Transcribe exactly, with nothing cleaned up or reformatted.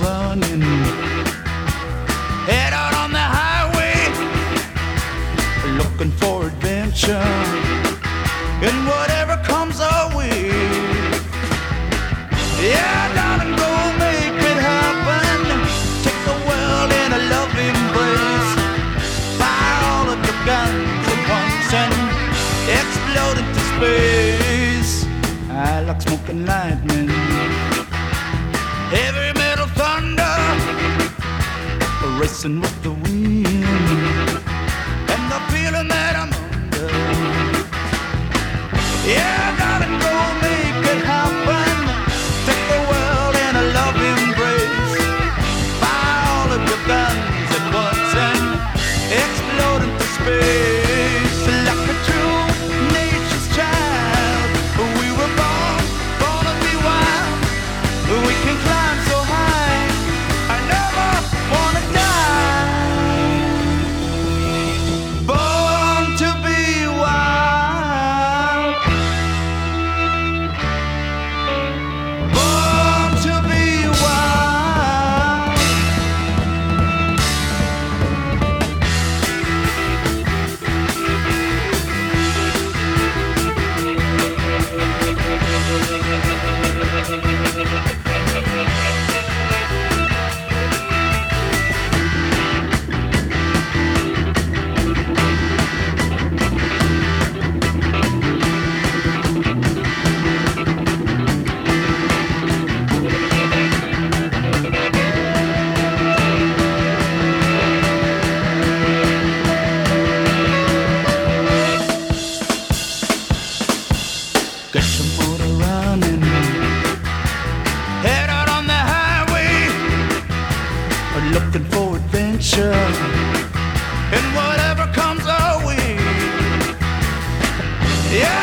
running. Head out on the highway, looking for adventure, and whatever comes our way. Yeah, darling, go make it happen. Take the world in a love embrace. Fire all of your guns at once and explode into space. I like smoking lightning, heavy metal thunder, racing with the wind, and the feeling that I'm under. Yeah, darling, go make it happen. Take the world in a love embrace. Fire all of your guns at once and explode into space. Like a true nature's child, we were born, born to be wild. We can climb so high, I never wanna die. Born to be wild, born to be wild. Get your motor running, head out on the highway, looking for adventure, and whatever comes our way. Yeah.